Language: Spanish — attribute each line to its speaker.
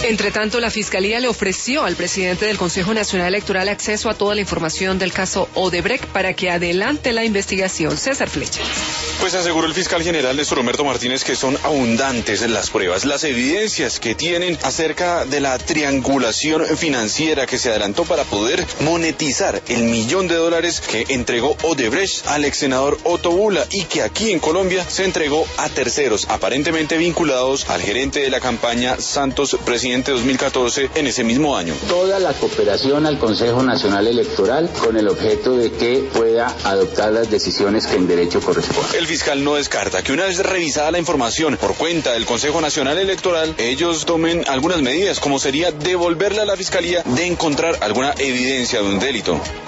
Speaker 1: Entre tanto, la Fiscalía le ofreció al presidente del Consejo Nacional Electoral acceso a toda la información del caso Odebrecht para que adelante la investigación. César Flecha.
Speaker 2: Pues aseguró el fiscal general Néstor Humberto Martínez que son abundantes las pruebas, las evidencias que tienen acerca de la triangulación financiera que se adelantó para poder monetizar el $1.000.000 que entregó Odebrecht al ex senador Otto Bula y que aquí en Colombia se entregó a terceros, aparentemente vinculados al gerente de la campaña Santos Presidente 2014 en ese mismo año.
Speaker 3: Toda la cooperación al Consejo Nacional Electoral con el objeto de que pueda adoptar las decisiones que en derecho corresponden.
Speaker 2: El fiscal no descarta que una vez revisada la información por cuenta del Consejo Nacional Electoral, ellos tomen algunas medidas, como sería devolverle a la Fiscalía de encontrar alguna evidencia de un delito.